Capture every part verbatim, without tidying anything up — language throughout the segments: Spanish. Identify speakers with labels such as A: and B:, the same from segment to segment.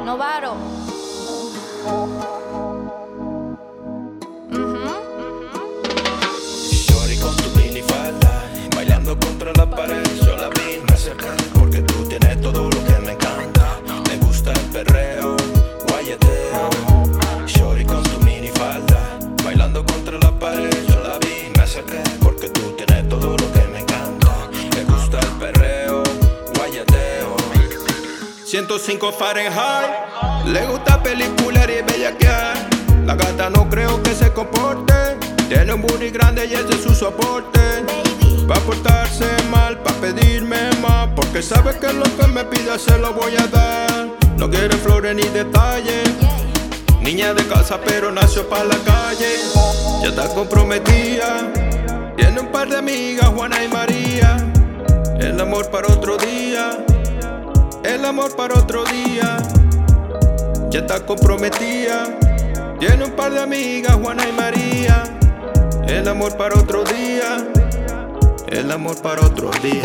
A: Novaro.
B: Shorty con tu minifalda, bailando contra la pared. Yo la vi, me acerqué, porque tú tienes todo lo que me encanta. Me gusta el perreo, guayeteo. Shorty con tu minifalda, bailando contra la pared. Yo la vi, me acerqué, porque tú tienes todo lo que me encanta. Me gusta el perreo, guayeteo. ciento cinco Fahrenheit, le gusta pelicular y bellaquear. La gata no creo que se comporte, tiene un booty grande y ese es su soporte. Va a portarse mal, pa' pedirme más, porque sabe que lo que me pida se lo voy a dar. No quiere flores ni detalles, niña de casa pero nació pa' la calle. Ya está comprometida, tiene un par de amigas, Juana y María. El amor para otro día, el amor para otro día. Ya está comprometida, tiene un par de amigas, Juana y María. El amor para otro día, el amor para otro día.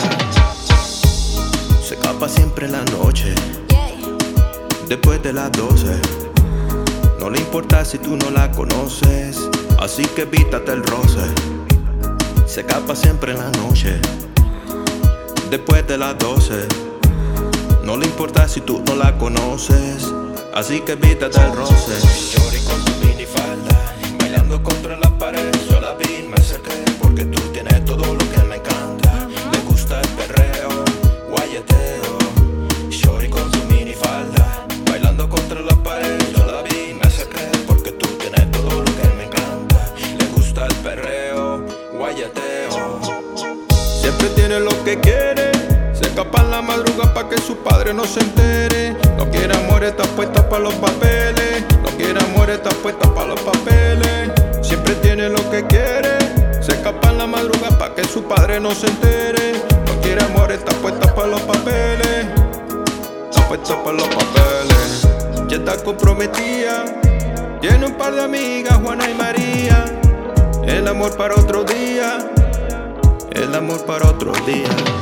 B: Se escapa siempre en la noche, después de las doce. No le importa si tú no la conoces, así que evítate el roce. Se escapa siempre en la noche, después de las doce. No le importa si tú no la conoces, así que evítate el roce. Shorty con tu minifalda, bailando contra la pared. Yo la vi, me acerqué, porque tú tienes todo lo que me encanta. Me gusta el perreo, guayeteo. Shorty con tu minifalda, bailando contra la pared. Yo la vi, me acerqué, porque tú tienes todo lo que me encanta. Le gusta el perreo, guayeteo. Siempre tiene lo que quiere, se escapa en la madrugada pa' que su padre no se entere. No quiere amor, está puesta pa' los papeles. No quiere amor, está puesta pa' los papeles. Siempre tiene lo que quiere, se escapa en la madrugada pa' que su padre no se entere. No quiere amor, está puesta pa' los papeles. Está puesta pa' los papeles. Ya está comprometida, tiene un par de amigas, Juana y María. El amor para otro día, el amor para otro día.